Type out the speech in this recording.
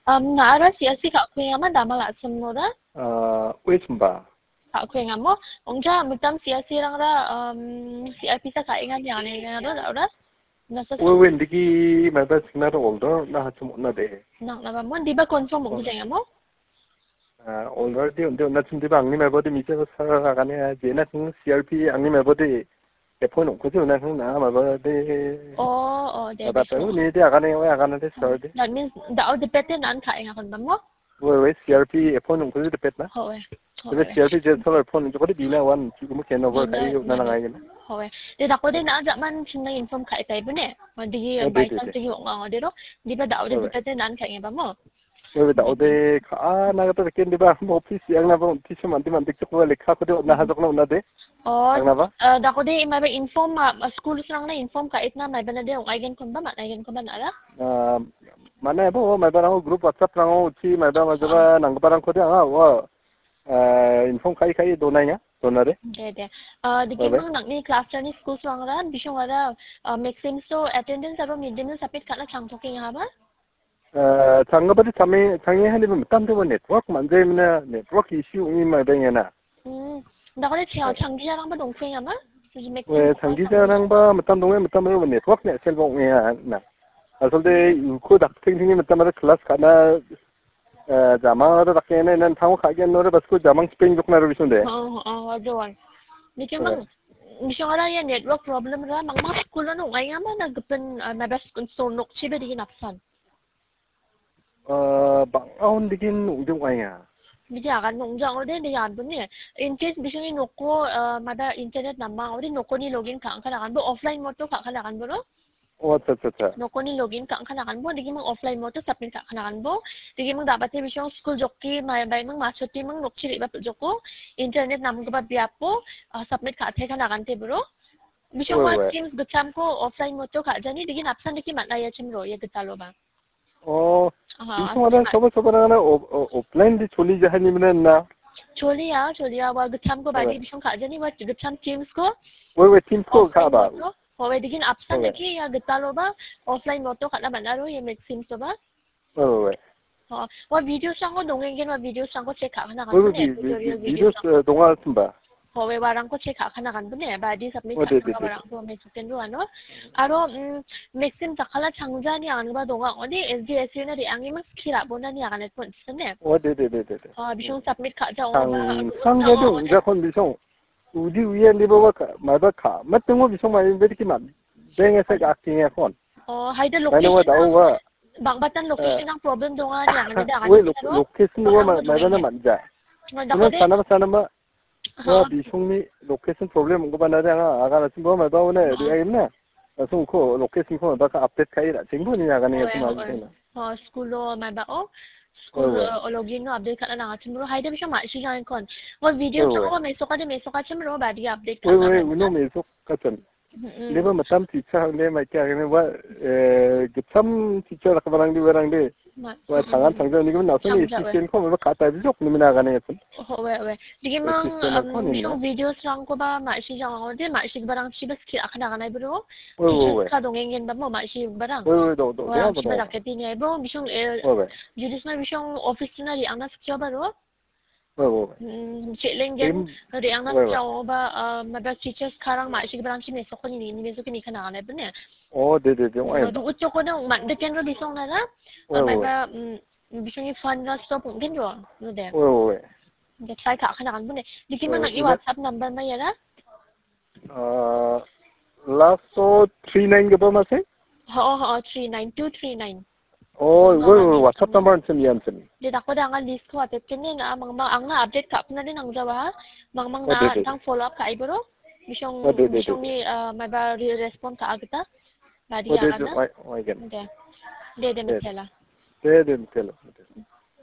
Naara CSC Kak Kuing ama dama la semno da. Wait mbak. Kak Kuing amo. Ongja mitam CSC rang da CIP sa kaingan yang ne da. Nasa Wait ndiki maba signal older na hachum na de. Nak na mo di ba confirm mo jeng amo? Already na chum di ba angni maba de mise sa gane jena sing CRP angni maba de phone ko ju na na maba de. De. Ba ta ni de agane wa agane de sir de. That means da depende nan kaingan kon ba mo? Wait CRP phone ko ju de na. Howe. Tapi CRP je solar phone jo ko de bila wan mo ken over kai na na ngai na. Howe. De da ko de na ja man chin na inform kai tai bu ne. Di by chance di ngong de ro. Di ba da de depende nan kaingan ba mo? Wait da de ka na ga to ken di ba office yang na ba office man di man dik ko lekha ko de na ha jok na de. Da ko de ma ba inform school sang na inform ka itna ma ba na de ong aigen kon ba ma aigen kon ba na la? Mana bo ma ba na group WhatsApp rang chi ma ba ba nang ba rang ko de wa inform kai do na nya do na de. De. Di ki mang nak ni class ni school sang ra bisong ara maximum so attendance aro midday meal sapit ka na chang thoking ha ba? 장가버리 장애 하려면 딴데고 네트워크 만들면 네트워크 이슈 이마 되냐나. 나거래 장기자랑 봐 동생이야 마? 왜 장기자랑 봐 못한 동에 못한 뭐 네트워크 네 셀봉이야 나. 아solde 그 닥팅이 못한 클래스 가나 자마도 닥에는 타고 가게 노래 버스고 자망 스페인 쪽나로 비선데. 맞아. 니게 mang misong ara ya network problem ra mang ma school no ngai nga ma nagpen na bas sonok chibe di napsan. 방아온 디긴 웅정 와야. Bisa kan nongjang ode de yan bunne. In case bisong noko mada internet namang ode noko ni login ka kan bo offline mo to ka kan bo no? Acha. Noko ni login ka kan bo digi mang offline mo to submit ka kan bo. Digi mang dapat e bisong school jokki mai bai mang masoti mang nokchi ba joko internet nam ko ba biapo submit ka the kan te bro. Bisong wa teams gacham ko offline mo to ka jani digi napsan digi mataya chimro ye gitalo ba. 이송하는 서버서버는 오프라인디 졸리지 하니면은 나 졸리야 와 그참 거 많이 비숑 가자니 와 그참 팀스 거 왜 팀코 가봐 왜 디긴 앞선 기 야 그탈로 봐 오프라인 모토 가나 만나로 예 맥심스 봐 왜 와 비디오 상고 동행겐 와 비디오 상고 체크 하나 가는데 비디오 동화 좀 봐. Howe barang ko check kana kan bune ba di submit ka barang ko me chuken ro ano aro maxim takala changja ni an ba donga odi sds na ri angi mas khira bona ni agane pon sne de bisong submit ka ja 상계도 이제 kon bisong 우디 위에 리버가 마다 카 맞등고 bisong 많이 베디기 만 뱅에서 acting kon haida location bangbatan location ang problem donga ni agane da 왜 location 거 말하는 만자 그냥 사나마 와 비숑미 로케이션 프로블em 온 거 봐나잖아 아가나 친구 말 봐오네 리아겠네 송코 로케이션 코 바카 업데이트 카이라 친구니 아가네 야스마 스쿨로 말 봐오 스쿨 login no update ka na chimro haide bisha ma shi jan kon wa video ko me soka chimro ba di update ka 왜 우노 메소 같은 레바 마탐 티차 레 마이카 아가네 와 참 티차 라카바랑 디 베랑 와 당한 당장 이거 나서는 시스템 컴을 갖다 비적 놈이 나가네 였어. 왜. 이게 막 비용 비디오 상고 봐 마시 장어데 마시 바랑 시베스키 아카나 가나 브로. 카 동행겐 봐 마시 바랑. 너 내가 보다. 나 개티니 브로 비숑 주디스나 비숑 오피스나리 아나 스키어 바로. Chilenggen ri ang nang jaw ba mabas teachers karang mashi barang chi meso ko ni meso kini kana ne bne de du utcho ko nang man de ken ro bisong na la mai ba bisong ni fund na stop ken ro no de de try ka kana kan bne diki man nang WhatsApp number ma yara last so 39 ke ba ma se 39239 이거 WhatsApp number 좀 이안쯤. Di ako da nga list ko atet kinin ang nga update ka na din ang jawa mang na tang follow up ka ibro bisong ni may ba respond ka agta ba di ana de metela de metela